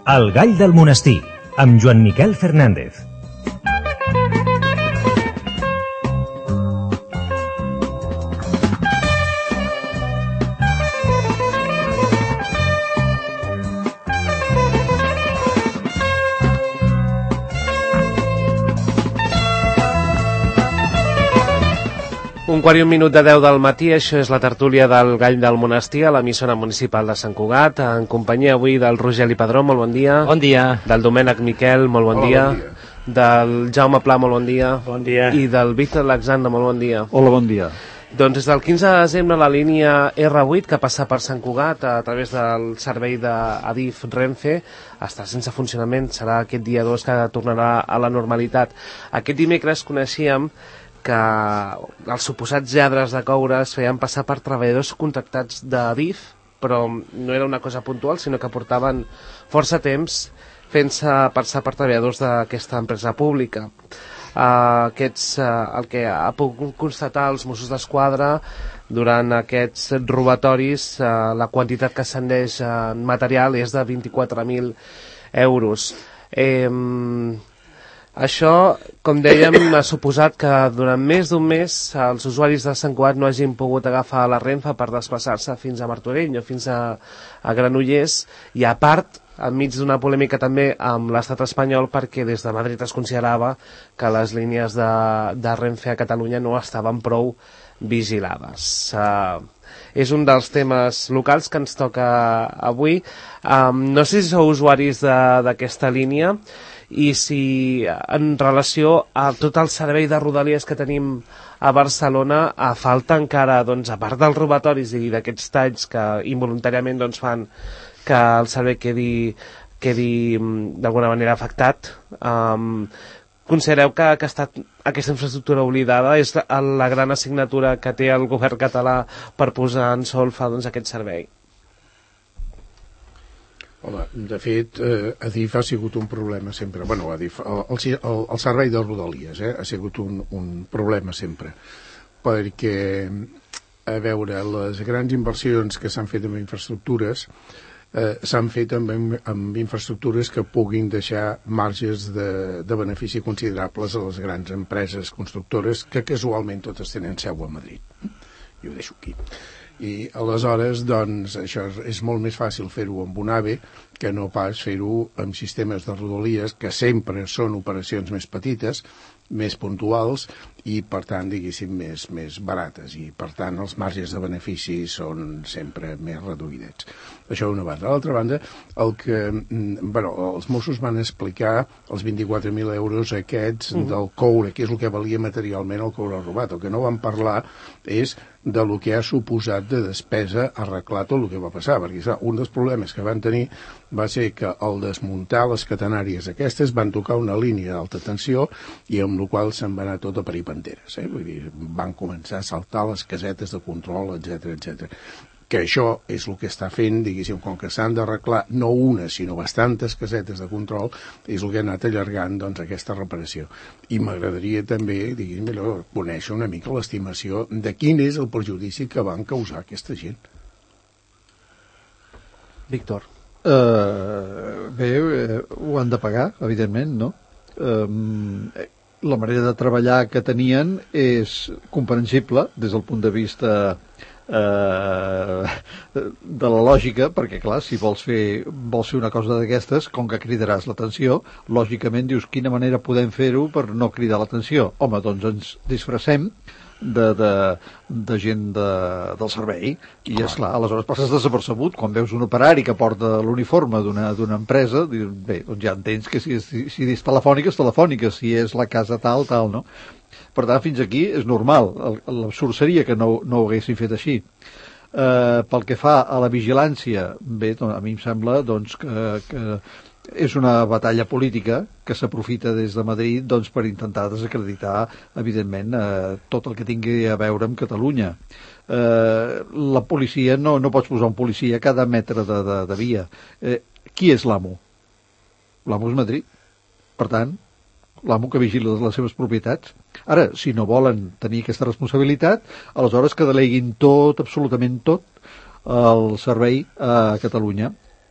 El gall del monestir, amb Joan Miquel Fernández. Un quart i un minut de 10 del matí, això és la tertúlia del Gall del Monestir a l'emissora municipal de Sant Cugat, en companyia avui del Rogeli Padró, molt bon dia. Bon dia. Del Domènec Miquel, molt bon dia. Bon dia. Del Jaume Pla, molt bon dia. Bon dia. I del Víctor Alexandre, molt bon dia. Hola, bon dia. Doncs des del 15 de desembre la línia R8, que passa per Sant Cugat a través del servei d'Adif Renfe, està sense funcionament, serà aquest dia 2 que tornarà a la normalitat. Aquest dimecres coneixíem que els suposats lladres de coure es feien passar per treballadors contractats d'Adif, però no era una cosa puntual, sinó que portaven força temps fent-se passar per treballadors d'aquesta empresa pública. El que ha pogut constatar els Mossos d'Esquadra durant aquests robatoris, la quantitat que ascendeix en material és de 24.000 euros. Això, com dèiem, ha suposat que durant més d'un mes els usuaris de Sant Cugat no hagin pogut agafar la Renfe per desplaçar-se fins a Martorell o fins a Granollers, i a part, enmig d'una polèmica també amb l'estat espanyol, perquè des de Madrid es considerava que les línies de Renfe a Catalunya no estaven prou vigilades. És un dels temes locals que ens toca avui. No sé si sou usuaris d'aquesta línia, i si en relació a tot el servei de rodalies que tenim a Barcelona falta encara, doncs, a part dels robatoris i d'aquests talls que involuntàriament fan que el servei quedi d'alguna manera afectat, considereu que aquesta infraestructura oblidada és la gran assignatura que té el govern català per posar en solfa aquest servei? Home, de fet, Adif ha sigut un problema sempre. Bueno, Adif, el servei de rodalies ha sigut un problema sempre, perquè, a veure, les grans inversions que s'han fet en infraestructures s'han fet amb infraestructures que puguin deixar marges de benefici considerables a les grans empreses constructores que casualment totes tenen seu a Madrid. I ho deixo aquí. I aleshores, doncs, això és molt més fàcil fer-ho amb un AVE que no pas fer-ho amb sistemes de rodalies que sempre són operacions més petites, més puntuals i, per tant, diguéssim, més barates, i, per tant, els marges de benefici són sempre més reduïdets. Això d'una banda. D'altra banda, els Mossos van explicar els 24.000 euros aquests del coure, que és el que valia materialment el coure robat. El que no van parlar és de lo que ha suposat de despesa arreglar tot el que va passar, perquè clar, un dels problemes que van tenir va ser que al desmuntar les catenàries aquestes van tocar una línia d'alta tensió i amb la qual se'n va anar tot a parir panteres. Vull dir, van començar a saltar les casetes de control, etc. Que això és el que està fent, diguéssim, com que s'han d'arreglar no una, sinó bastantes casetes de control, és el que ha anat allargant, doncs, aquesta reparació. I m'agradaria també, diguéssim, conèixer una mica l'estimació de quin és el perjudici que van causar aquesta gent. Víctor. Ho han de pagar, evidentment, no? La manera de treballar que tenien és comprensible des del punt de vista de la lògica, perquè clar, si vols fer una cosa d'aquestes, com que cridaràs l'atenció, lògicament dius quina manera podem fer-ho per no cridar l'atenció. Home, doncs ens disfressem de gent del servei i esclar, aleshores passes desapercebut quan veus un operari que porta l'uniforme d'una empresa, bé, doncs ja entens que si és telefònica, si és la casa tal, no? Per tant, fins aquí és normal. L'absurd seria que no ho haguessin fet així. Pel que fa a la vigilància, bé, a mi em sembla doncs, que és una batalla política que s'aprofita des de Madrid doncs, per intentar desacreditar, evidentment, tot el que tingui a veure amb Catalunya. La policia, no pots posar un policia a cada metre de via. Qui és l'amo? L'amo és Madrid. Per tant, l'amo que vigila les seves propietats. Ara, si no volen tenir aquesta responsabilitat, aleshores que deleguin tot, absolutament tot, el servei a Catalunya.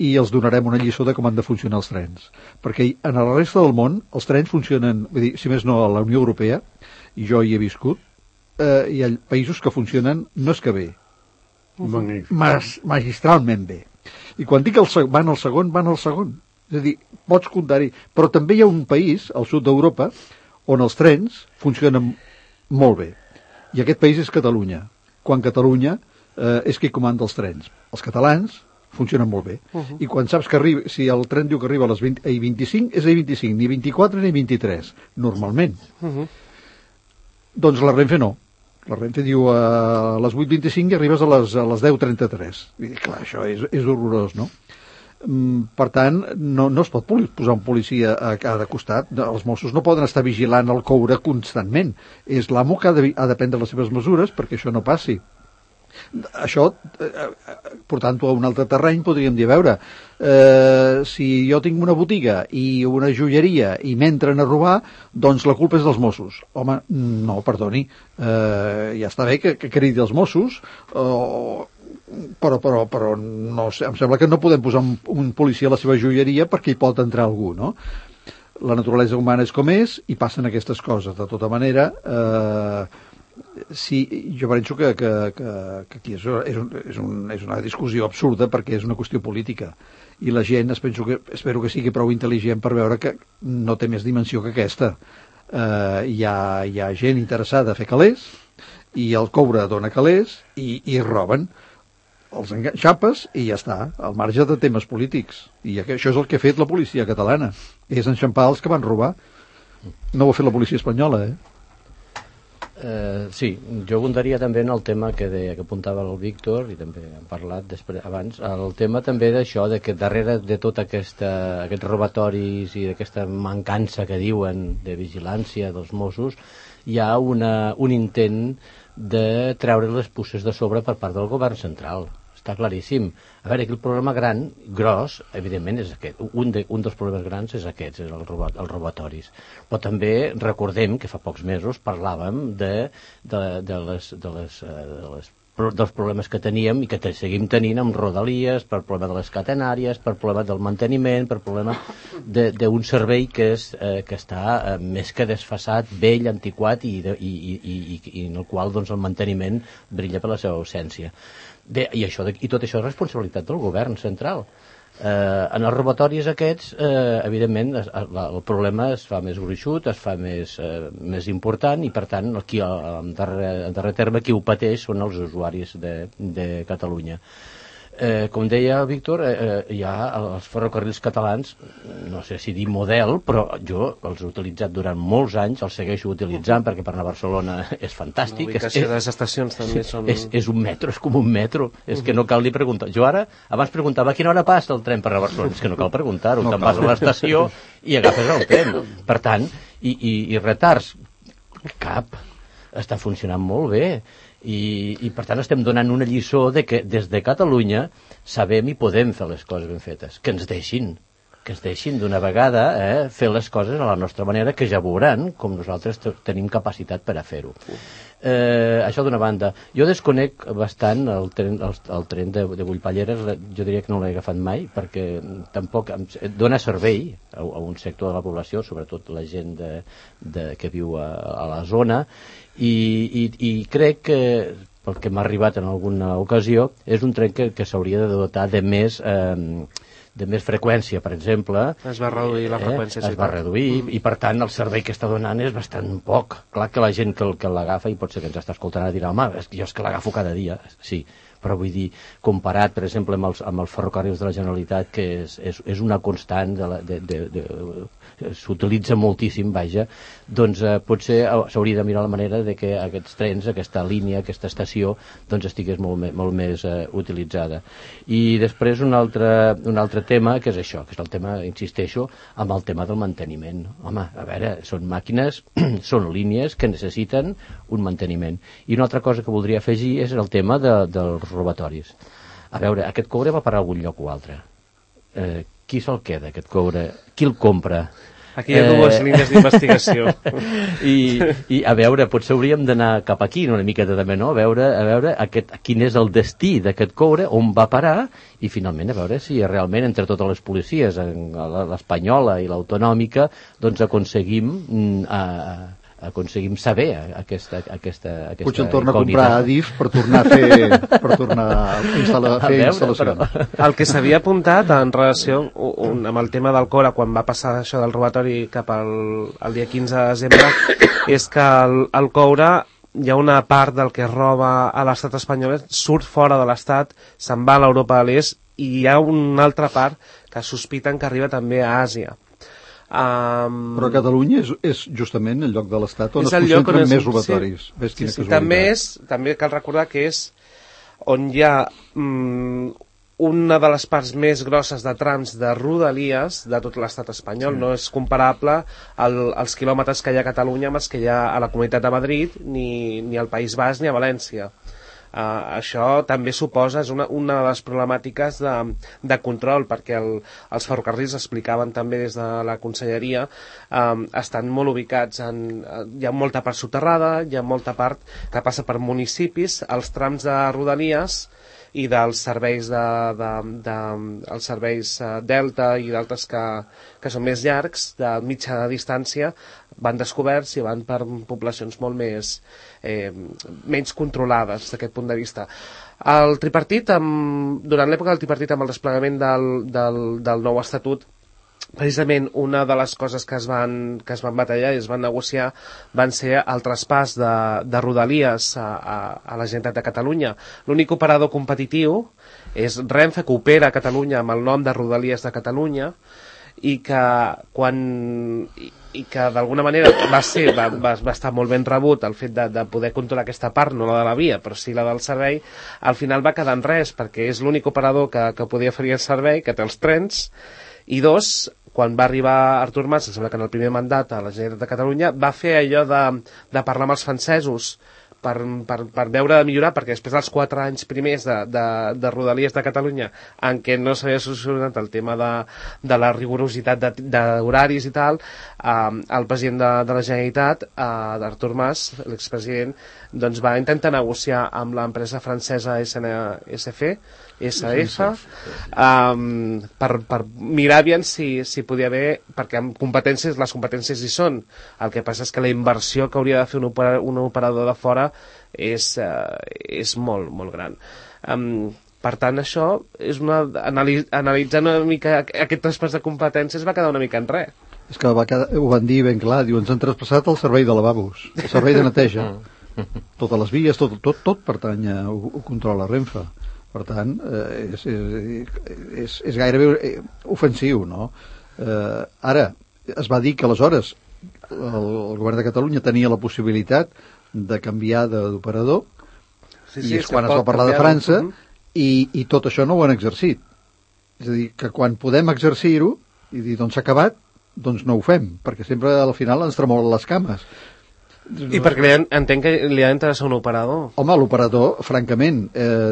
i els donarem una lliçó de com han de funcionar els trens. Perquè en la resta del món els trens funcionen, vull dir, si més no a la Unió Europea, i jo hi he viscut, hi ha països que funcionen, no és que bé, magistralment bé. I quan dic van al segon. És a dir, pots comptar-hi. Però també hi ha un país, al sud d'Europa, on els trens funcionen molt bé. I aquest país és Catalunya. Quan Catalunya és qui comanda els trens. Els catalans funcionen molt bé. I quan saps que arriba, si el tren diu que arriba a les 25, és a 25, ni 24 ni 23, normalment. Doncs la Renfe no. La Renfe diu a les 8:25 i arribes a les 10:33. I clar, això és horrorós, no? Per tant, no es pot posar un policia a cada costat. Els Mossos no poden estar vigilant el coure constantment. És l'amo que ha de prendre les seves mesures perquè això no passi. Això, portant-ho a un altre terreny, podríem dir, a veure, si jo tinc una botiga i una joieria i m'entren a robar, doncs la culpa és dels Mossos. Home, no, perdoni, ja està bé que cridi els Mossos, però no sé, em sembla que no podem posar un policia a la seva joieria perquè hi pot entrar algú, no? La naturalesa humana és com és i passen aquestes coses. De tota manera, sí, jo penso que aquí és una discussió absurda perquè és una qüestió política i la gent espero que sigui prou intel·ligent per veure que no té més dimensió que aquesta. Hi ha gent interessada a fer calés i el coure dona calés i roben, els enxapes i ja està, al marge de temes polítics. I això és el que ha fet la policia catalana, és enxampar els que van robar. No ho ha fet la policia espanyola, Sí, jo abundaria també en el tema que apuntava el Víctor, i també hem parlat abans, el tema també d'això, que darrere de tot aquests robatoris i d'aquesta mancança que diuen de vigilància dels Mossos, hi ha un intent de treure les puces de sobre per part del govern central. Està claríssim. A veure, aquí el problema gros, evidentment, és aquest. Un dels problemes grans és aquest, és els robatoris. Però també recordem que fa pocs mesos parlàvem dels problemes que teníem i que seguim tenint amb rodalies, per problema de les catenàries, per problema del manteniment, per problema d'un servei que està més que desfasat, vell, antiquat i en el qual doncs, el manteniment brilla per la seva ausència. I tot això és responsabilitat del govern central. En els robatoris aquests, evidentment, el problema es fa més gruixut, es fa més important i, per tant, aquí, en darrer terme, qui ho pateix són els usuaris de Catalunya. Com deia el Víctor, hi ha els ferrocarrils catalans, no sé si dir model, però jo els he utilitzat durant molts anys, els segueixo utilitzant perquè per anar a Barcelona és fantàstic. La ubicació de les estacions també són... És un metro, és com un metro, és que no cal ni preguntar. Jo abans preguntava a quina hora passa el tren per a Barcelona, és que no cal preguntar-ho, te'n vas a l'estació i agafes el tren. Per tant, i retards, cap, està funcionant molt bé. I per tant estem donant una lliçó de que des de Catalunya sabem i podem fer les coses ben fetes, que ens deixin d'una vegada fer les coses a la nostra manera, que ja veuran com nosaltres tenim capacitat per a fer-ho. Això d'una banda. Jo desconec bastant el tren de Bullpalleres, jo diria que no l'he agafat mai perquè tampoc dona servei a un sector de la població, sobretot la gent que viu a la zona, i crec que pel que m'ha arribat en alguna ocasió és un tren que s'hauria de dotar de més freqüència, per exemple. Es va reduir la freqüència. Es va reduir i per tant el servei que està donant és bastant poc. Clar que la gent que l'agafa, i pot ser que ens està escoltant, dirà, home, jo és que l'agafo cada dia. Sí, però vull dir, comparat, per exemple, amb els ferrocarrils de la Generalitat, que és una constant s'utilitza moltíssim, vaja, doncs potser s'hauria de mirar la manera de que aquests trens, aquesta línia, aquesta estació, doncs estigués molt més utilitzada. I després un altre tema, que és això, que és el tema, insisteixo, amb el tema del manteniment. Home, a veure, són màquines, són línies que necessiten un manteniment. I una altra cosa que voldria afegir és el tema dels robatoris. A veure, aquest coure va per algun lloc o altre. Qui se'l queda, aquest coure? Qui el compra? Aquí hi ha dues línies d'investigació. I a veure, potser hauríem d'anar cap aquí una miqueta també, no? A veure quin és el destí d'aquest coure, on va parar, i finalment a veure si realment entre totes les policies, l'espanyola i l'autonòmica, doncs aconseguim saber aquesta potser el torna a comprar Adif per tornar a fer instal·lacions. El que s'havia apuntat en relació amb el tema del Cora, quan va passar això del robatori cap al dia 15 de desembre, és que el Coure, hi ha una part del que es roba a l'estat espanyol, surt fora de l'estat, se'n va a l'Europa de l'Est, i hi ha una altra part que sospiten que arriba també a Àsia. Però Catalunya és justament el lloc de l'Estat on es concentren més robatoris. Sí, també cal recordar que és on hi ha una de les parts més grosses de trams de rodalies de tot l'estat espanyol. No és comparable als quilòmetres que hi ha a Catalunya amb els que hi ha a la Comunitat de Madrid, ni al País Basc ni a València. Això també suposa, és una de les problemàtiques de control, perquè els ferrocarrils, explicaven també des de la conselleria, estan molt ubicats hi ha molta part soterrada, hi ha molta part que passa per municipis, els trams de rodalies i dels serveis els serveis Delta i d'altres que són més llargs, de mitja distància, van descoberts i van per poblacions molt menys controlades d'aquest punt de vista. El tripartit, durant l'època del tripartit, amb el desplegament del nou estatut, precisament una de les coses que es van batallar i es van negociar van ser el traspàs de rodalies a la Generalitat de Catalunya. L'únic operador competitiu és Renfe, que opera a Catalunya amb el nom de Rodalies de Catalunya, i que d'alguna manera va estar molt ben rebut el fet de poder controlar aquesta part, no la de la via, però sí la del servei. Al final va quedar en res, perquè és l'únic operador que podia oferir el servei, que té els trens, i dos, quan va arribar Artur Mas, em sembla que en el primer mandat a la Generalitat de Catalunya, va fer allò de parlar amb els francesos per veure de millorar, perquè després dels 4 anys primers de Rodalies de Catalunya, en què no s'havia solucionat el tema de la rigorositat d'horaris i tal, el president de la Generalitat, d'Artur Mas, l'expresident, doncs va intentar negociar amb l'empresa francesa SF, per mirar aviam si podia haver, perquè amb les competències hi són. El que passa és que la inversió que hauria de fer un operador de fora és molt, molt gran. Per tant, això és analitzant una mica aquest traspàs de competències, va quedar una mica en res. És que ho van dir ben clar, diu, ens han traspassat el servei de lavabos, el servei de neteja. Totes les vies, tot pertany ho controla Renfe. Per tant, és gairebé ofensiu, no? Ara, es va dir que aleshores el govern de Catalunya tenia la possibilitat de canviar d'operador, i és quan es va parlar de França, i tot això no ho han exercit. És a dir, que quan podem exercir-ho i dir, doncs s'ha acabat, doncs no ho fem, perquè sempre al final ens tremolen les cames. I perquè entenc que li ha d'interessar un operador. Home, l'operador, francament,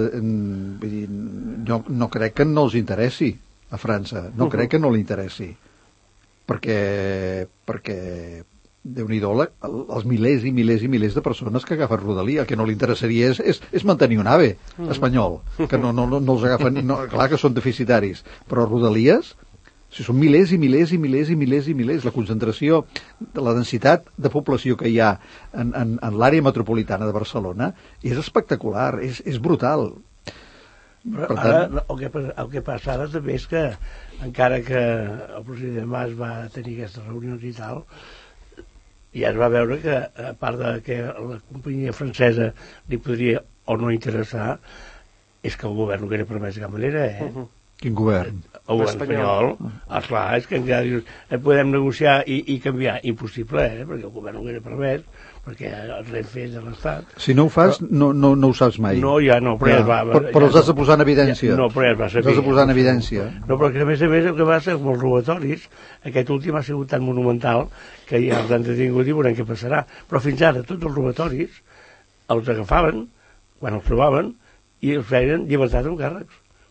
jo no crec que no els interessi a França, no crec que no li interessi, perquè Déu-n'hi-do els milers i milers i milers de persones que agafen Rodalia. El que no li interessaria és mantenir un AVE espanyol, que no els agafen, clar que són deficitaris, però Rodalies, si són milers i milers i milers i milers i milers, la concentració, la densitat de població que hi ha en l'àrea metropolitana de Barcelona és espectacular, és brutal. Però ara, el que passa ara també és que, encara que el president Mas va tenir aquestes reunions i tal, ja es va veure que, a part de que la companyia francesa li podria o no interessar, és que el govern no queria permès de cap manera, Quin govern? El govern espanyol. Esclar, és que encara dius, podem negociar i canviar. Impossible, perquè el govern no queria permès, perquè el Renfe és de l'Estat. Si no ho fas, no ho saps mai. No, ja no, però ja es va... Però els has de posar en evidència. No, però ja es va saber. Els has de posar en evidència. No, però que a més el que va ser amb els robatoris, aquest últim ha sigut tan monumental que ja els han detingut i veurem què passarà. Però fins ara, tots els robatoris els agafaven, quan els trobaven, i els feien llibertat amb càrrecs.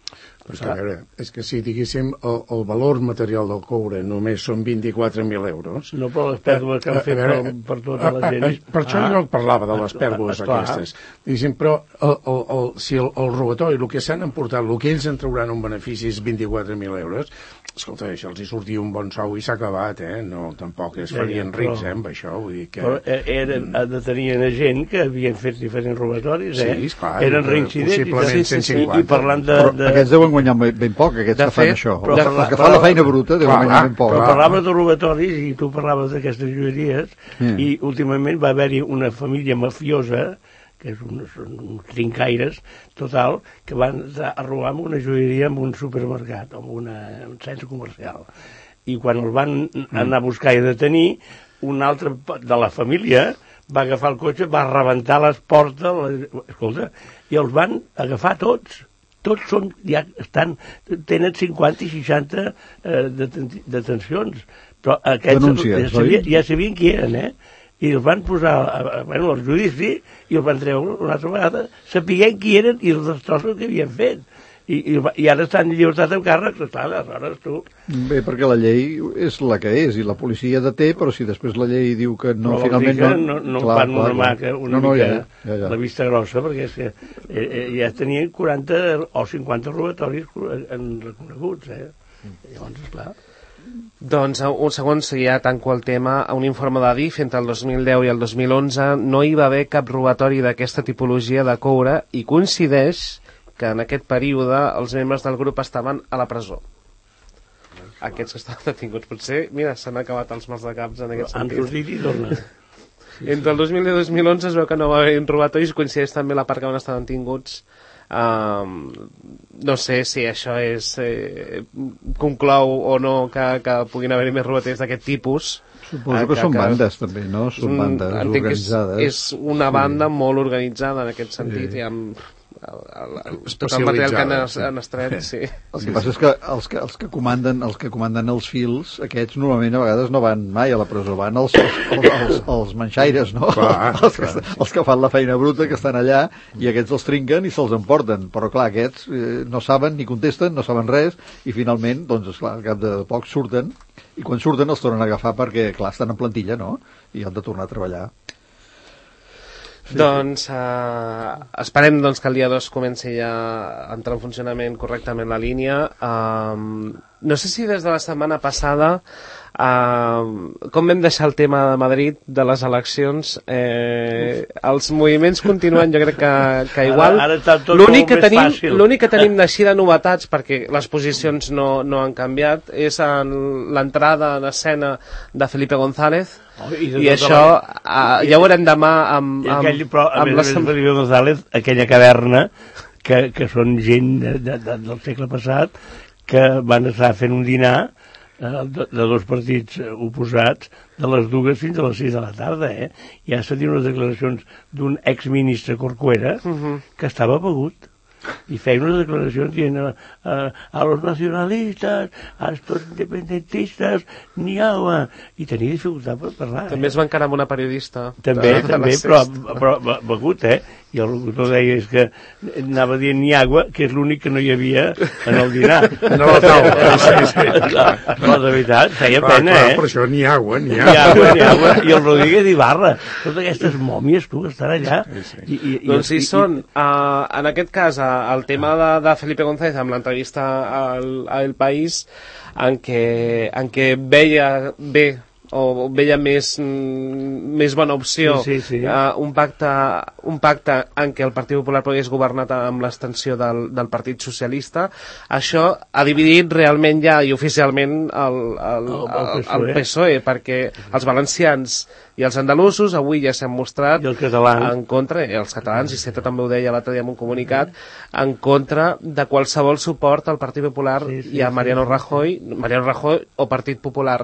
Perquè, a veure, és que si diguéssim el valor material del coure només són 24.000 euros... No, però les pèrdues que han fet per tota la gent... Per això jo parlava de les pèrdues aquestes. Diguéssim, però si el robatori, el que s'han emportat, el que ells en trauran un benefici és 24.000 euros, escolta, això els hi sortia un bon sou i s'ha acabat, No, tampoc es farien rics, amb això, vull dir que... Però detenien gent que havien fet diferents robatoris, Sí, esclar. Eren reincidents. Possiblement 150. I parlant de... Però aquests deuen guanyar ben poc, aquests que fan això. Els que fan la feina bruta deuen guanyar ben poc. Però parlaves de robatoris i tu parlaves d'aquestes joieries i últimament va haver-hi una família mafiosa que són uns trincaires, total, que van a robar amb una joieria en un supermercat, en un centre comercial. I quan el van anar a buscar i detenir, un altre de la família va agafar el cotxe, va rebentar les portes, escolta, i els van agafar tots. Tots són, ja tenen 50 i 60 detencions. Però aquests ja sabien qui eren, i els van posar al judici i els van treure una altra vegada sapiguent qui eren i els destrossos que havien fet i ara estan en llibertat amb càrrecs, aleshores tu... Bé, perquè la llei és la que és i la policia deté, però si després la llei diu que no, finalment no fan una mica la vista grossa, perquè és que ja tenien 40 o 50 robatoris reconeguts, llavors, esclar... Doncs, un segon, si ja tanco el tema, un informe de DIF entre el 2010 i el 2011 no hi va haver cap robatori d'aquesta tipologia de coure i coincideix que en aquest període els membres del grup estaven a la presó. Aquests que estaven detinguts. Potser, mira, s'han acabat els mals de caps en aquest sentit. Han sortit i tornen. Entre el 2010 i el 2011 es veu que no va haver un robatori i coincideix també la part que van estar detinguts. No sé si això és conclou o no que puguin haver-hi més robatoris d'aquest tipus. Suposo que són bandes també, no? Són bandes organitzades. És una banda molt organitzada en aquest sentit i amb tot el material que han estret, sí. El que passa és que els que comanden els fils, aquests normalment a vegades no van mai a la presó, van els manxaires, no? Clar, els que fan la feina bruta, que estan allà, i aquests els trinquen i se'ls emporten. Però clar, aquests no saben ni contesten, no saben res, i finalment, doncs, esclar, al cap de poc surten, i quan surten els tornen a agafar perquè, clar, estan en plantilla, no? I han de tornar a treballar. Doncs esperem doncs, que el dia 2 comenci ja a entrar en funcionament correctament la línia. No sé si des de la setmana passada com vam deixar el tema de Madrid, de les eleccions, els moviments continuen, jo crec que igual. L'únic que tenim d'així de novetats, perquè les posicions no han canviat, és en l'entrada en escena de Felipe González, i això ja ho veurem demà amb Felipe González, aquella caverna que són gent del segle passat que van estar fent un dinar de dos partits oposats de les 2 fins a les 6 de la tarda, Ja s'ha dit unes declaracions d'un exministre Corcuera que estava begut i feia unes declaracions dient a los nacionalistas, a estos independentistas, ni agua, i tenia dificultat per parlar. També es va encarar amb una periodista. També, però begut, i el locutor deia és que anava dient ni agua, que és l'únic que no hi havia en el dinar. No la taula. No, de veritat, feia pena, Per això ni agua. Ni agua. I el Rodríguez Ibarra, totes aquestes mòmies, tu, que estan allà. Doncs si són, en aquest cas, el tema de Felipe González amb l'entrevista a El País, en què veia bé o veia més bona opció un pacte en què el Partit Popular pogués governar amb l'extensió del Partit Socialista. Això ha dividit realment ja i oficialment el PSOE, perquè els valencians i els andalusos avui ja s'han mostrat en contra, i els catalans, i Ceta també ho deia l'altre dia en un comunicat, en contra de qualsevol suport al Partit Popular i a Mariano Rajoy o Partit Popular.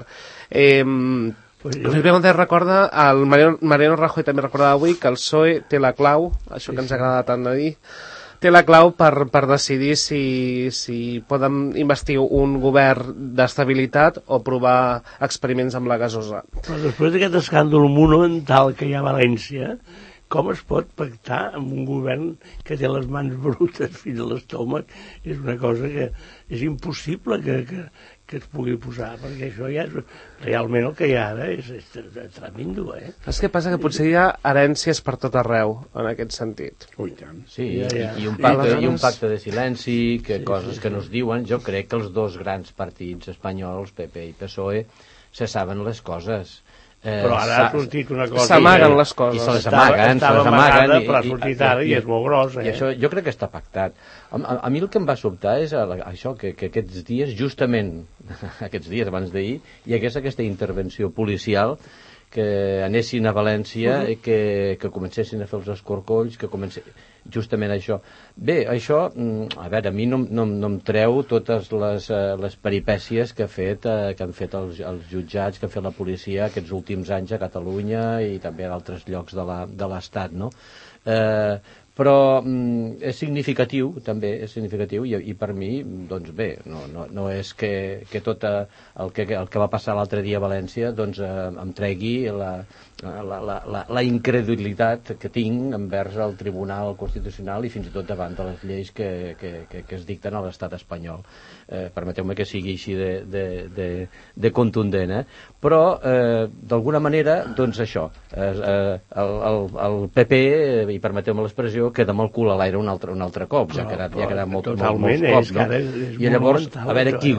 Felipe González recorda, el Mariano Rajoy també recordava avui que el PSOE té la clau, això que ens agrada tant de dir, té la clau per decidir si poden investir un govern d'estabilitat o provar experiments amb la gasosa. Però després d'aquest escàndol monumental que hi ha a València, com es pot pactar amb un govern que té les mans brutes fins a l'estómac? És una cosa que és impossible que es pugui posar, perquè això ja és realment el que hi ha ara és tremendo, És que passa que potser hi ha herències per tot arreu, en aquest sentit. Ui, tant. Sí, Ja. i un pacte de silenci, coses que no es diuen. Jo crec que els dos grans partits espanyols, PP i PSOE, se saben les coses. Però ara ha sortit una cosa... S'amaguen les coses. I se les amaguen, Estava amagada, però ha sortit ara i és molt gros, I això jo crec que està pactat. A mi el que em va sobtar és això, que aquests dies, justament aquests dies abans d'ahir, hi hagués aquesta intervenció policial, que anessin a València i que comencessin a fer els escorcolls, justament això. Bé, això, a veure, a mi no em treu totes les peripècies que han fet els jutjats, que ha fet la policia aquests últims anys a Catalunya i també a altres llocs de l'Estat, no? Però és significatiu, també és significatiu, i per mi, doncs bé, no és que tot el que va passar l'altre dia a València doncs em tregui la incredulitat que tinc envers el Tribunal Constitucional i fins i tot davant de les lleis que es dicten a l'estat espanyol. Permeteu-me que sigui així de contundent, però d'alguna manera, doncs això, el PP, i permeteu-me l'expressió, queda amb el cul a l'aire un altre cop, ja ha quedat molts cops, no? I llavors, a veure qui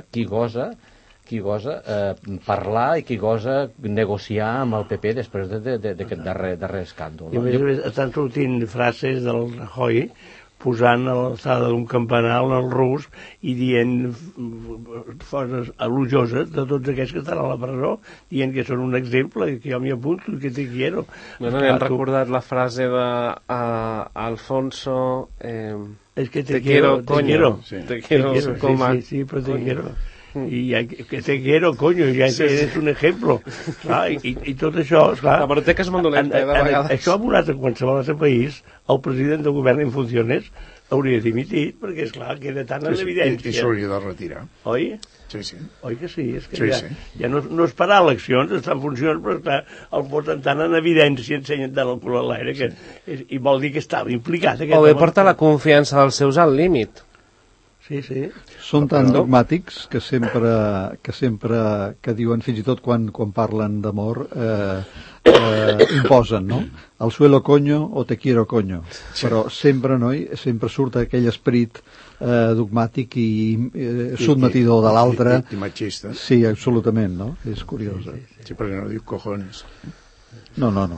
gosa parlar i qui gosa negociar amb el PP després d'aquest darrer escàndol. I a més estan sortint frases del Rajoy posant a l'alçada d'un campanar el rus i dient coses elogioses de tots aquests que estan a la presó, dient que són un exemple, que jo m'hi apunto, que te quiero. Bueno, hem recordat la frase d'Alfonso... Es que te quiero, coño. Te quiero, sí, pero te quiero. I que te quiero, coño, ja és un exemple. Clar, i tot això, clar... La biblioteca és molt dolenta, de vegades. Això en qualsevol altre país, el president del govern en funcions hauria dimitit, perquè, esclar, queda tan en evidència. I s'hauria de retirar. Oi? Sí, sí. Oi que sí? És que Sí. ja no es farà eleccions, està en funcions, però està, el posen tan en evidència, ensenyen tant el cul a l'aire, i vol dir que estava implicat. O bé porta la confiança dels seus al límit. Sí. Són tan dogmàtics que sempre que diuen, fins i tot quan parlen d'amor, imposen, no? Al suelo coño o te quiero coño. Però sempre surt aquell esperit dogmàtic i sotmetidor de l'altre. I machista. Sí, absolutament, no? És curiós. Sí, perquè no diu cojones. No. No,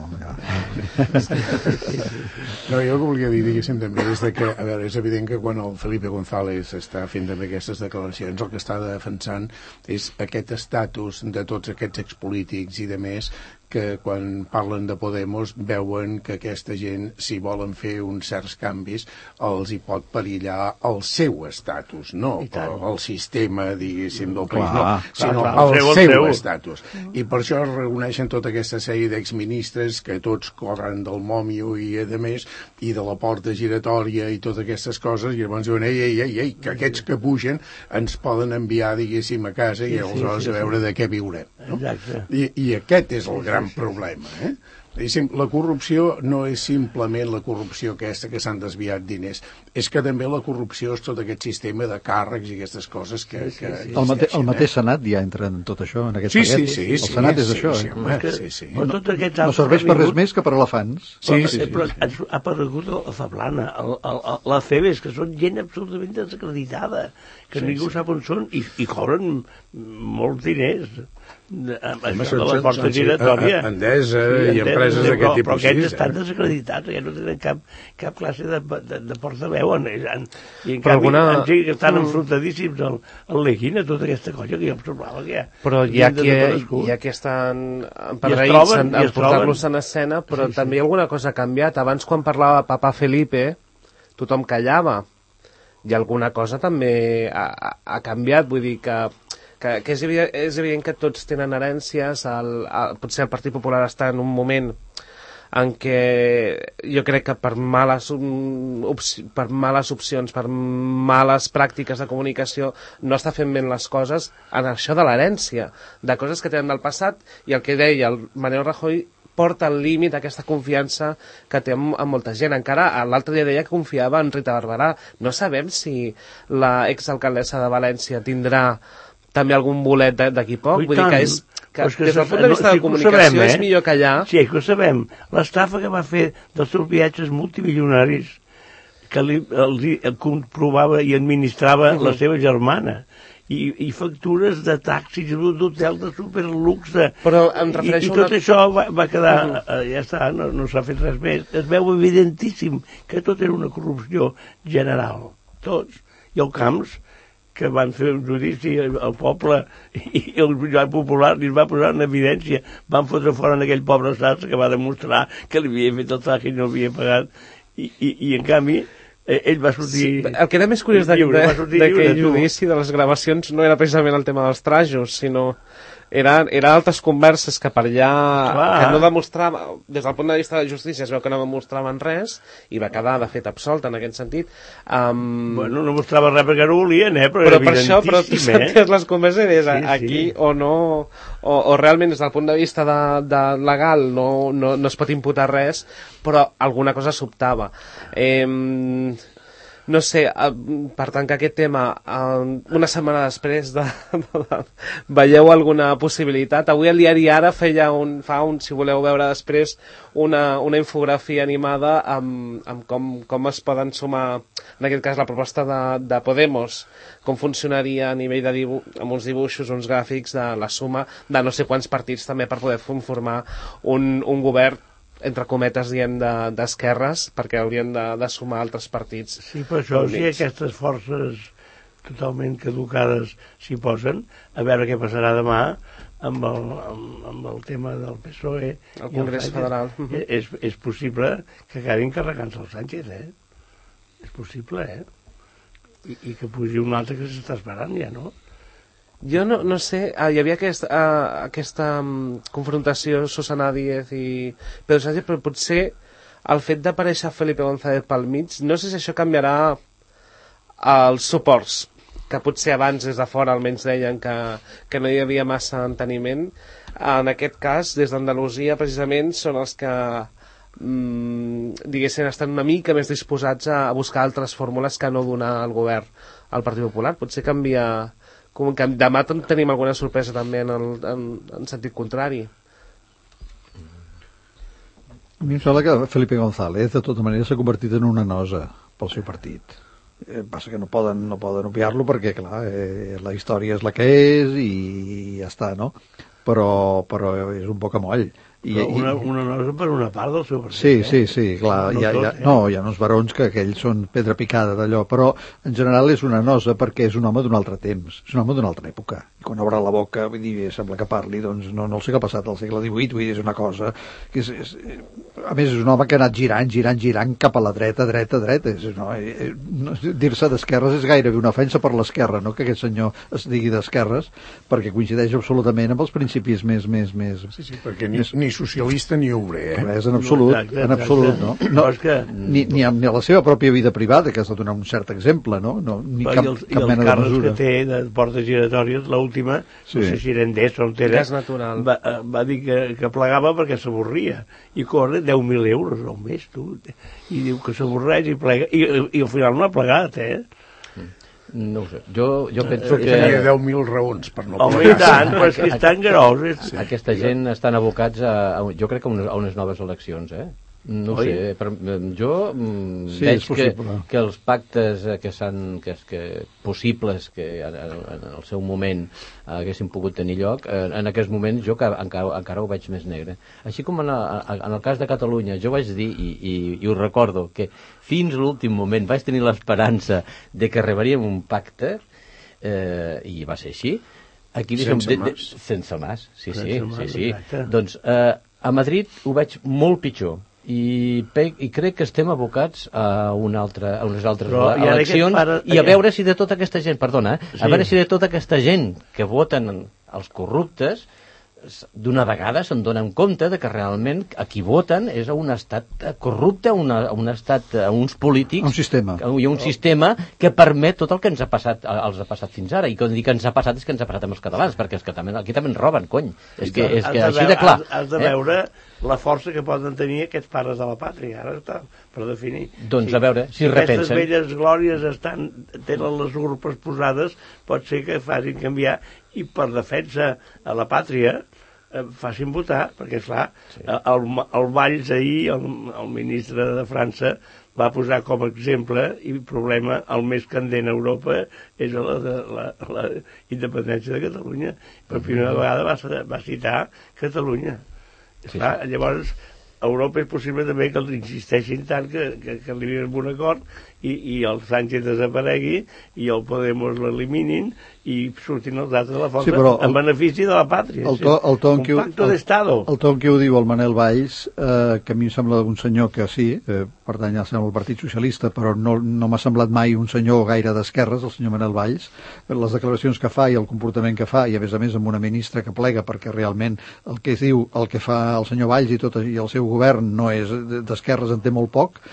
jo el que volia dir, diguéssim, també és que, a veure, és evident que quan el Felipe González està fent també aquestes declaracions, el que està defensant és aquest estatus de tots aquests expolítics i de més que quan parlen de Podemos veuen que aquesta gent, si volen fer uns certs canvis, els hi pot perillar el seu estatus, no el sistema, diguéssim, del país, sinó el seu estatus. I per això es reuneixen tota aquesta sèrie d'exministres que tots corren del mòmio i a més, i de la porta giratòria i totes aquestes coses, i llavors diuen, ei, que aquests que pugen ens poden enviar, diguéssim, a casa i aleshores a veure de què viurem. I aquest és el gran problema, La corrupció no és simplement la corrupció aquesta que s'han desviat diners, és que també la corrupció és tot aquest sistema de càrrecs i aquestes coses que... El mateix Senat ja entra en tot això, en aquest paquet. Sí. El Senat és això, No serveix per res més que per elefants. Però ha aparegut la Fablana, la Cebes, que són gent absolutament desacreditada, que ningú sap on són, i cobren molts diners. Això de la porta giratòria. Endesa i empreses d'aquest tipus. Però aquests estan desacreditats, ja no tenen cap classe de portaveu. I en canvi estan enfrontadíssims al Leguina, tota aquesta colla que jo em semblava que ja... Però hi ha qui estan emparreïts en portar-los en escena, però també alguna cosa ha canviat. Abans, quan parlava Papa Felipe, tothom callava. I alguna cosa també ha canviat, vull dir que és evident que tots tenen herències, potser el Partit Popular està en un moment en què jo crec que per males opcions, per males pràctiques de comunicació, no està fent ben les coses en això de l'herència, de coses que tenen del passat, i el que deia el Mariano Rajoy porta al límit aquesta confiança que té amb molta gent. Encara l'altre dia deia que confiava en Rita Barberà. No sabem si la exalcaldessa de València tindrà també algun bolet d'aquí poc. Vull dir que és que des del punt de vista de la comunicació és millor que allà. Sí, que ho sabem. L'estafa que va fer dels seus viatges multimilionaris que el comprovava i administrava la seva germana. I factures de taxis, d'hotel, de superluxe. Però em refereixo I tot això va quedar... Ja està, no s'ha fet res més. Es veu evidentíssim que tot era una corrupció general. Tots. I el Camps, que van fer un judici al poble i el jutjat popular li va posar en evidència. Van fotre fora en aquell pobre Sassa que va demostrar que li havia fet el traje i no havia pagat. I en canvi... ell va sortir... El que era més curiós d'aquell judici de les gravacions no era precisament el tema dels trajos, sinó eren altres converses que per allà que no demostrava, des del punt de vista de la justícia es veu que no demostraven res i va quedar de fet absolt en aquest sentit. Bueno, no mostrava res perquè no volien, però per això, però tu senties les converses i deies aquí o no, o realment des del punt de vista de legal no es pot imputar res, però alguna cosa sobtava. No sé, per tant que aquest tema una setmana després veieu alguna possibilitat? Avui el diari Ara si voleu veure després una infografia animada amb com es poden sumar, en aquest cas la proposta de Podemos, com funcionaria a nivell de amb uns dibuixos, uns gràfics de la suma de no sé quants partits també per poder formar un govern entre cometes diem d'esquerres, perquè haurien de sumar altres partits. Sí, per això, si aquestes forces totalment caducades s'hi posen, a veure què passarà demà amb el tema del PSOE. El Congrés Federal. És possible que acabin carregant-se el Sánchez, És possible, I que pugi un altre que s'està esperant ja, no? Jo no sé, hi havia aquesta confrontació Susana Díez i Pedro Sánchez, però potser el fet d'aparèixer Felipe González pel mig, no sé si això canviarà els suports, que potser abans des de fora almenys deien que no hi havia massa enteniment. En aquest cas, des d'Andalusia precisament són els que diguéssim estan una mica més disposats a buscar altres fórmules que no donar al govern al Partit Popular. Potser canvia... Com que demà tenim alguna sorpresa també en sentit contrari. A mi em sembla que Felipe González de tota manera s'ha convertit en una nosa pel seu partit. Passa que no poden obviar-lo perquè, clar, la història és la que és i ja està, no? Però és un bocamoll. Una nosa per una part del seu partit. Sí, clar. Hi ha uns barons que aquells són pedra picada d'allò, però en general és una nosa perquè és un home d'un altre temps, és un home d'una altra època. I quan obre la boca, vull dir, sembla que parli, doncs no sé què ha passat al segle XVIII, vull dir, és una cosa que a més és un home que ha anat girant cap a la dreta. Dir-se d'esquerres és gairebé una ofensa per l'esquerra, no que aquest senyor es digui d'esquerres, perquè coincideix absolutament amb els principis més... Sí, perquè ni socialista ni obrer, Res, en absolut, no? Ni a la seva pròpia vida privada, que has de donar un cert exemple, no? Ni cap mena de mesura. I els càrrecs que té de portes giratòries, l'última, no sé si era Endesa o Entera, va dir que plegava perquè s'avorria, i corre 10.000 euros al mes, tu, i diu que s'avorreix i plega, i al final no ha plegat, No ho sé, jo penso que... Tenia 10.000 raons per no plegar. Home, i tant, però és que és tan gros. Aquesta gent estan abocats jo crec que a unes noves eleccions, No ho sé, però jo veig que els pactes possibles que en el seu moment haguessin pogut tenir lloc, en aquest moment jo encara ho veig més negre. Així com en el cas de Catalunya, jo vaig dir, i ho recordo, que fins l'últim moment vaig tenir l'esperança de que arribaríem un pacte, i va ser així. Sense Mas, sí. Doncs a Madrid ho veig molt pitjor. I crec que estem abocats a unes altres eleccions i a veure si de tota aquesta gent, a veure si de tota aquesta gent que voten els corruptes d'una vegada se'n donen compte de que realment a qui voten és a un estat corrupte, a uns polítics... Un sistema. I un sistema que permet tot el que els ha passat fins ara. I quan dic que ens ha passat és que ens ha passat amb els catalans, perquè aquí també ens roben, cony. És que així de clar. Has de veure la força que poden tenir aquests pares de la pàtria, ara està per definir. Doncs a veure, si repensen... Aquestes velles glòries tenen les urpes posades, pot ser que facin canviar, i per defensa a la pàtria facin votar, perquè esclar, el Valls ahir, el ministre de França, va posar com a exemple i problema el més candent a Europa és la independència de Catalunya. Per primera vegada va citar Catalunya. Esclar, llavors Europa és possible també que insisteixin tant que arribin a un acord i el Sánchez desaparegui i el Podemos l'eliminin i surtin els altres de la força en benefici de la pàtria. El ton que ho diu el Manel Valls, que a mi em sembla un senyor que sí, pertany al Partit Socialista, però no m'ha semblat mai un senyor gaire d'esquerres, el senyor Manel Valls. Les declaracions que fa i el comportament que fa, i a més amb una ministra que plega, perquè realment el que es diu, el que fa el senyor Valls i el seu govern no és d'esquerres, en té molt poc.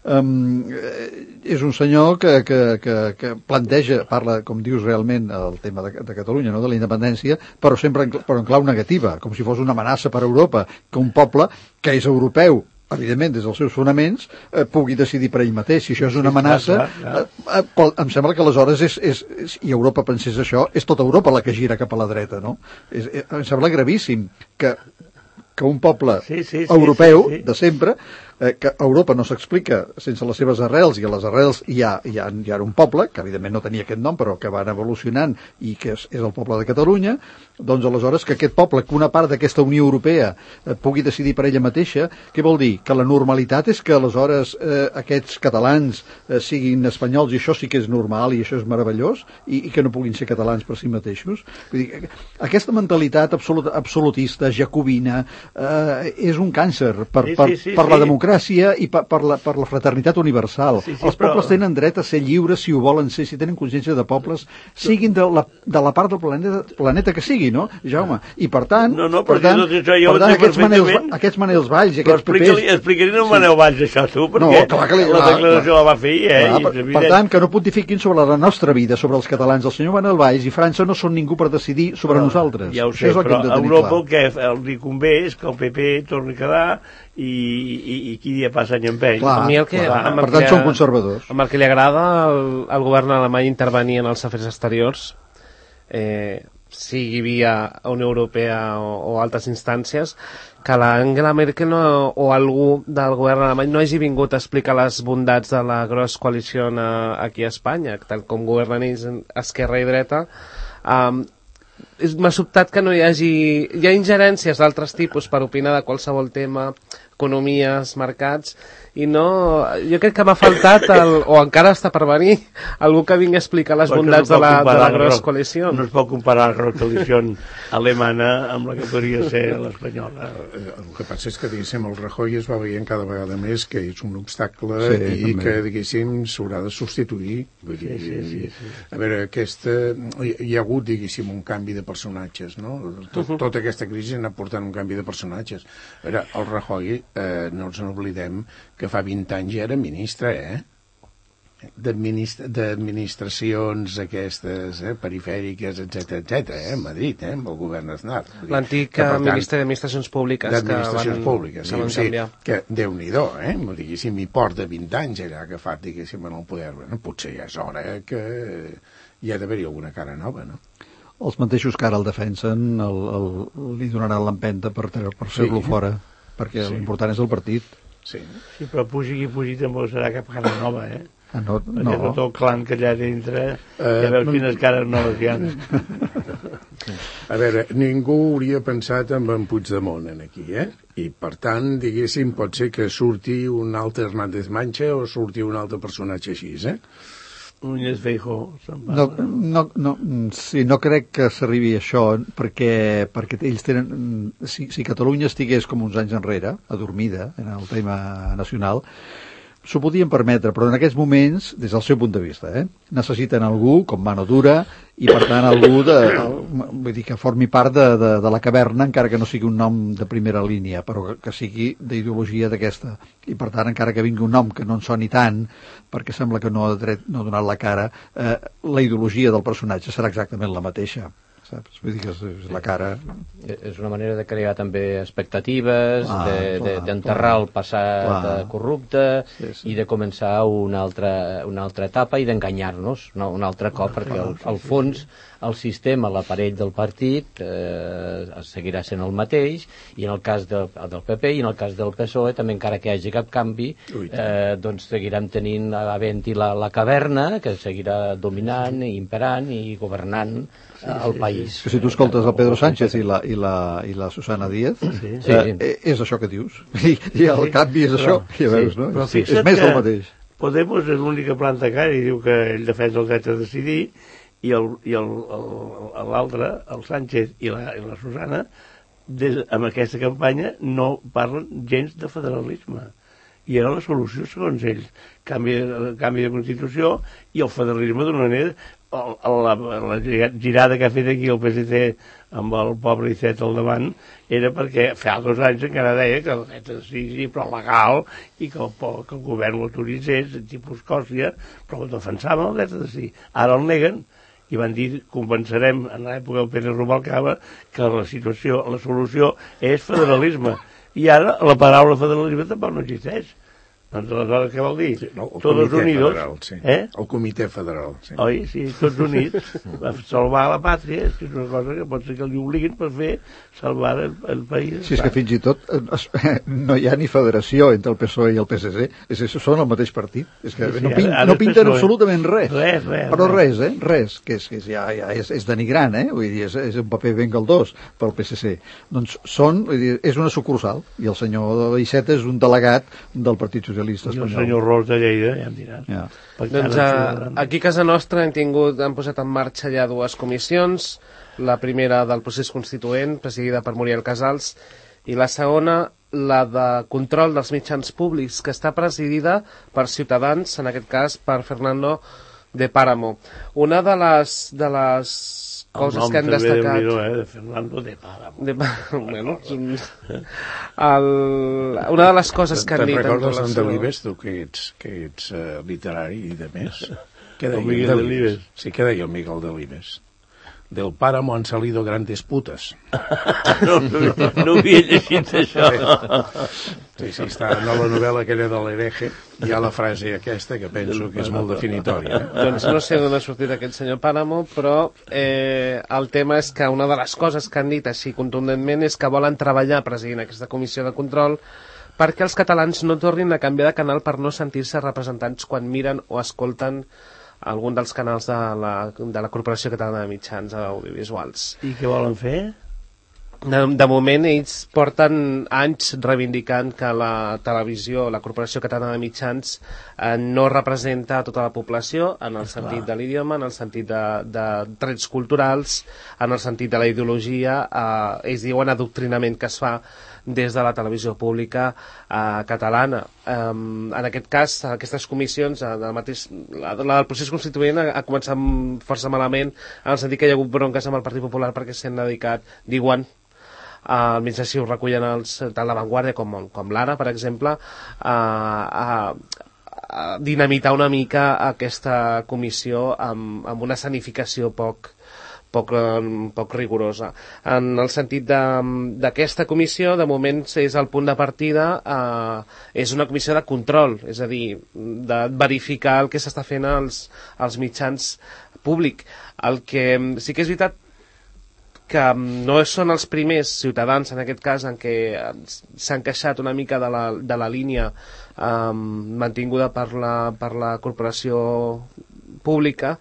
És un senyor que planteja, parla, com dius realment, el tema de Catalunya, no? De la independència, però sempre en clau negativa, com si fos una amenaça per a Europa, que un poble que és europeu, evidentment, des dels seus fonaments, pugui decidir per ell mateix. Si això és una amenaça, em sembla que aleshores i Europa pensés això, és tota Europa la que gira cap a la dreta, no? Em sembla gravíssim que un poble europeu de sempre, que Europa no s'explica sense les seves arrels, i a les arrels hi ha un poble, que evidentment no tenia aquest nom, però que va evolucionant i que és el poble de Catalunya, doncs aleshores que aquest poble, que una part d'aquesta Unió Europea pugui decidir per ella mateixa, què vol dir? Que la normalitat és que aleshores aquests catalans siguin espanyols, i això sí que és normal i això és meravellós, i que no puguin ser catalans per si mateixos. Vull dir, aquesta mentalitat absolutista, jacobina, és un càncer per la democràcia i per la fraternitat universal. Els pobles tenen dret a ser lliures si ho volen ser, si tenen consciència de pobles, siguin de la part del planeta que sigui, no, Jaume? I per tant, aquests Manels Valls i aquests PPs... Explicarien al Manel Valls això, tu, perquè la declaració la va fer per tant, que no pontifiquin sobre la nostra vida, sobre els catalans. El senyor Manel Valls i França no són ningú per decidir sobre nosaltres. Ja ho sé, però a Europa el que li convé és que el PP torni a quedar i qui dia passa any empeny. Per tant són conservadors. Amb el que li agrada al govern alemany intervenir en els afers exteriors, sigui via Unió Europea o altres instàncies, que l'Angela Merkel o algú del govern alemany no hagi vingut a explicar les bondats de la Grosse Coalition aquí a Espanya, tal com governen ells esquerra i dreta. M'ha sobtat que no hi hagi... Hi ha ingerències d'altres tipus per opinar de qualsevol tema, economies, mercats, i no... Jo crec que m'ha faltat, o encara està per venir, algú que vingui a explicar les bondats de la Grosse Coalition. No es pot comparar la Grosse Coalition alemana amb la que podria ser l'espanyola. El que passa és que, diguéssim, el Rajoy es va veient cada vegada més que és un obstacle i que, diguéssim, s'haurà de substituir. A veure, hi ha hagut, diguéssim, un canvi de personatges, no? Tota aquesta crisi ha anat portant un canvi de personatges. A veure, el Rajoy, no ens n'oblidem que fa 20 anys ja era ministre, d'administracions aquestes perifèriques, etc., a Madrid, amb el govern Aznar. L'antic ministre d'Administracions Públiques que van canviar. Que Déu-n'hi-do, diguéssim, hi porta 20 anys allà agafat, diguéssim, en el poder. Bueno, potser ja és hora que hi ha d'haver-hi alguna cara nova, no? Els mateixos que ara el defensen li donaran l'empenta per fer-lo fora, perquè l'important és el partit. Sí, però pugi qui pugi també serà cap cara nova, No. Perquè tot el clan que allà dintre ja veus quines cares noves hi ha. A veure, ningú hauria pensat en Puigdemont aquí, i per tant, diguéssim, pot ser que surti un altre Hernández Mancha o surti un altre personatge així, Núñez Feijóo. No crec que s'arribi a això, perquè ells tenen... Si Catalunya estigués com uns anys enrere, adormida en el tema nacional, s'ho podien permetre, però en aquests moments, des del seu punt de vista, necessiten algú com mano dura i, per tant, algú vull dir, que formi part de la caverna, encara que no sigui un nom de primera línia, però que sigui d'ideologia d'aquesta. I, per tant, encara que vingui un nom que no en soni tant, perquè sembla que no ha donat la cara, la ideologia del personatge serà exactament la mateixa. Saps? Vull dir que és la cara. És una manera de crear també expectatives, d'enterrar el passat corrupte i de començar una altra etapa i d'enganyar-nos un altre cop, perquè al fons el sistema, l'aparell del partit seguirà sent el mateix, i en el cas del PP i en el cas del PSOE també, encara que hi hagi cap canvi, doncs seguirem tenint havent-hi la caverna, que seguirà dominant, imperant i governant el país. Si tu escoltes el Pedro Sánchez i la Susana Díaz, és això que dius. I el canvi és això, ja veus, no? És més del mateix. Podemos és l'única planta cara i diu que ell defensa el dret a decidir, i l'altre, el Sánchez i la Susana, amb aquesta campanya no parlen gens de federalisme. I era la solució, segons ells. Canvi de Constitució i el federalisme d'una manera... La girada que ha fet aquí el PSC amb el pobre Iceta al davant era perquè fa 2 anys encara deia que el dret sigui però legal i que el govern l'autoritzés, tipus Escòcia, però defensava el dret a decidir. Ara el neguen i van dir, convencerem en l'època del Pere Rubalcaba que la solució és federalisme. I ara la paraula federalisme tampoc no existeix. Doncs aleshores què vol dir? Sí, no, Todos unidos. Federal, sí. El comitè federal. Sí. Oi? Sí, tots units a salvar la pàtria, és una cosa que pot ser que li obliguin per fer salvar el país. Sí, és que fins i tot no hi ha ni federació entre el PSOE i el PSC, és que són el mateix partit. És que no pinten absolutament res. Però res, res, que és denigrant, vull dir, és un paper ben galdós pel PSC. Doncs és una sucursal, i el senyor Iceta és un delegat del Partit Socialista. I el senyor Ros de Lleida, ja em diran. Ja. Doncs aquí a casa nostra han posat en marxa ja 2 comissions, la primera del procés constituent, presidida per Muriel Casals, i la segona, la de control dels mitjans públics, que està presidida per Ciutadans, en aquest cas per Fernando de Páramo. Una de les coses que han destacat... El nom també de Fernando de Páramo. Bueno, una de les coses que han dit... Te'n recordes en Delibes, tu, que ets literari i de més? El Miguel Delibes. Sí, què deia el Miguel Delibes? Del Páramo han salido grandes putas. No havia llegit això. Sí, està en la novel·la aquella de l'hereje, hi ha la frase aquesta que penso que és molt definitòria. Doncs no sé d'on ha sortit aquest senyor Páramo, però el tema és que una de les coses que han dit així contundentment és que volen treballar presidint aquesta comissió de control perquè els catalans no tornin a canviar de canal per no sentir-se representants quan miren o escolten algun dels canals de la Corporació Catalana de Mitjans Audiovisuals. I què volen fer? De moment ells porten anys reivindicant que la televisió, la Corporació Catalana de Mitjans, no representa tota la població en el sentit de l'idioma, en el sentit de trets culturals, en el sentit de la ideologia. Ells diuen adoctrinament que es fa des de la televisió pública catalana. En aquest cas, aquestes comissions, la del procés constituent ha començat força malament, en el sentit que hi ha hagut bronques amb el Partit Popular perquè s'han dedicat, diuen, almenys així ho recullen tant La Vanguardia com l'Ara, per exemple, a dinamitar una mica aquesta comissió amb una escenificació poc rigorosa. En el sentit d'aquesta comissió, de moment és el punt de partida, és una comissió de control, és a dir, de verificar el que s'està fent als mitjans públics. El que sí que és veritat que no són els primers ciutadans, en aquest cas, en què s'han queixat una mica de la línia mantinguda per la corporació pública,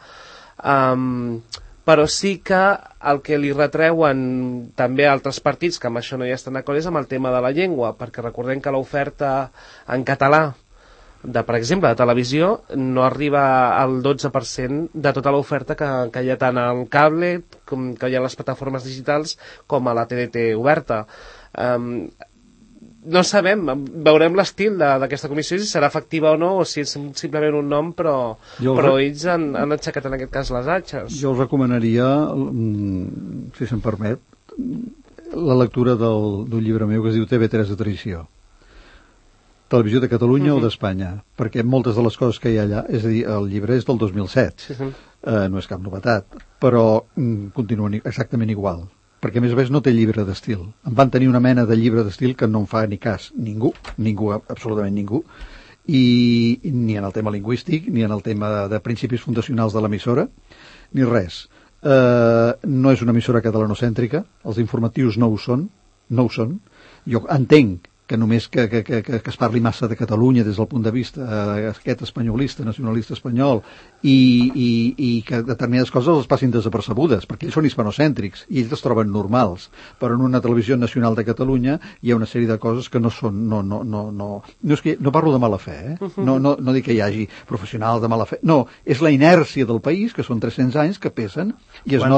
però sí que el que li retreuen també a altres partits, que amb això no hi estan d'acord, és amb el tema de la llengua, perquè recordem que l'oferta en català per exemple, de televisió no arriba al 12% de tota l'oferta que hi ha tant al cable, com que hi ha les plataformes digitals, com a la TDT oberta. no sabem, veurem l'estil d'aquesta comissió, si serà efectiva o no, o si és simplement un nom, però ells han aixecat en aquest cas les atxes. Jo els recomanaria, si se'm permet, la lectura d'un llibre meu que es diu TV3 de traïció. Televisió de Catalunya o d'Espanya, perquè moltes de les coses que hi ha allà, és a dir, el llibre és del 2007, no és cap novetat, però continuen exactament igual, perquè a més a més no té llibre d'estil. Em van tenir una mena de llibre d'estil que no em fa ni cas ningú, absolutament ningú, i ni en el tema lingüístic, ni en el tema de principis fundacionals de l'emissora, ni res. No és una emissora catalanocèntrica, els informatius no ho són, jo entenc que només que es parli massa de Catalunya des del punt de vista aquest espanyolista, nacionalista espanyol, i que determinades coses els passin desapercebudes, perquè ells són hispanocèntrics i ells es troben normals, però en una televisió nacional de Catalunya hi ha una sèrie de coses que no són, no és que no parlo de mala fe, no dic que hi hagi professionals de mala fe, no, és la inèrcia del país, que són 300 anys que pesen, i es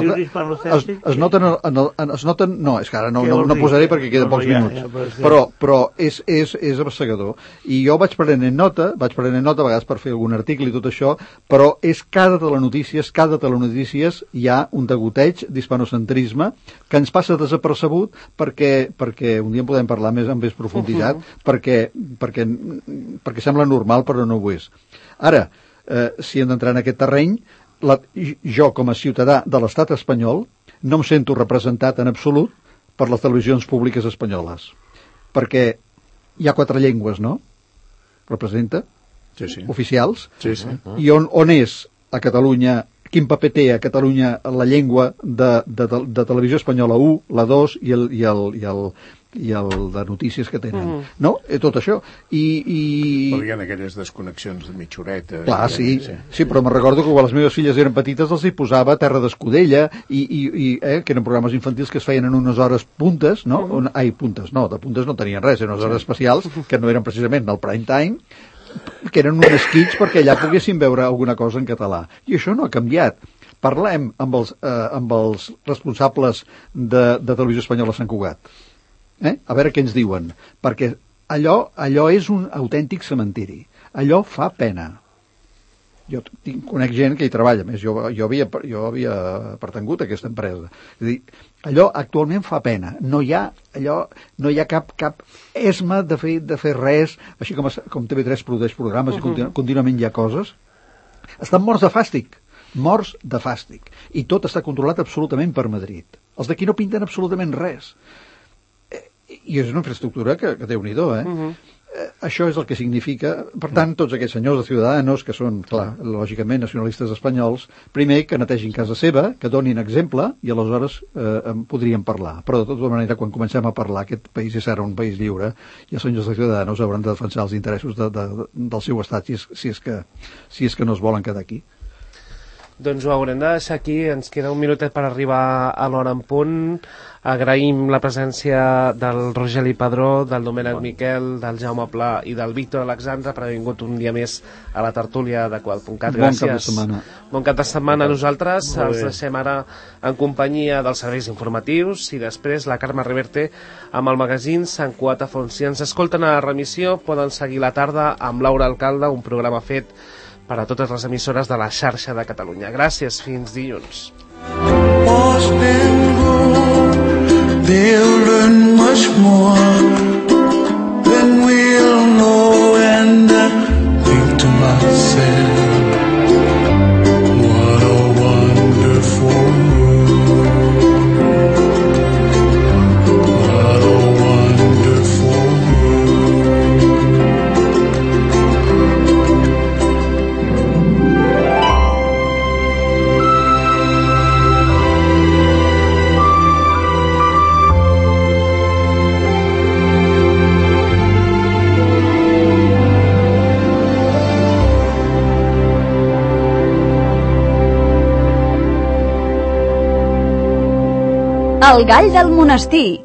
noten, no, és que ara no posaré perquè queden pocs minuts, però és abassegador, i jo vaig prenent nota a vegades per fer algun article i tot això, però és cada telenotícies hi ha un degoteig d'hispanocentrisme que ens passa desapercebut perquè un dia en podem parlar amb més profunditat, perquè sembla normal però no ho és. Ara, si hem d'entrar en aquest terreny, jo com a ciutadà de l'estat espanyol no em sento representat en absolut per les televisions públiques espanyoles, perquè hi ha 4 llengües, no? Representa? Sí. Oficials? Sí. I on és a Catalunya, quin paper té a Catalunya la llengua de televisió espanyola 1, la 2 i el de notícies que tenen, no? Tot això. Però hi ha aquelles desconnexions de mitja horeta. Clar, sí, però me'n recordo que quan les meves filles eren petites els hi posava Terra d'Escudella que eren programes infantils que es feien en unes hores puntes, no? Puntes no tenien res, eren unes hores especials que no eren precisament el prime time, que eren uns esquits perquè allà poguessin veure alguna cosa en català. I això no ha canviat. Parlem amb els responsables de Televisió Espanyola a Sant Cugat. A veure què ens diuen. Perquè allò és un autèntic cementiri. Allò fa pena. Jo conec gent que hi treballa, més jo havia pertangut a aquesta empresa. És a dir, allò actualment fa pena. No hi ha cap esma de fer res, així com TV3 produeix programes i contínuament hi ha coses. Estan morts de fàstic. I tot està controlat absolutament per Madrid. Els d'aquí no pinten absolutament res. I és una infraestructura que Déu-n'hi-do, Això és el que significa, per tant, tots aquests senyors de Ciudadanos, que són, clar, lògicament nacionalistes espanyols, primer que netegin casa seva, que donin exemple, i aleshores podríem parlar. Però de tota manera, quan comencem a parlar, aquest país serà un país lliure, i els senyors de Ciudadanos hauran de defensar els interessos del seu estat, si és que no es volen quedar aquí. Doncs ho haurem de deixar aquí, ens queda un minutet per arribar a l'hora en punt. Agraïm la presència del Rogeli Padró, del Domènec Miquel, del Jaume Pla i del Víctor Alexandre per haver vingut un dia més a la tertúlia de Qual.cat. Gràcies. Bon cap de setmana a nosaltres. Els deixem ara en companyia dels serveis informatius i després la Carme Reverte amb el magazín Sant Cugat a fons. Si ens escolten a la remissió poden seguir la tarda amb Laura Alcalde, un programa fet per a totes les emissores de la xarxa de Catalunya. Gràcies, fins dilluns. They'll learn much more than we'll know, and I think to myself, what a wonderful world, what a wonderful El gall del monestir.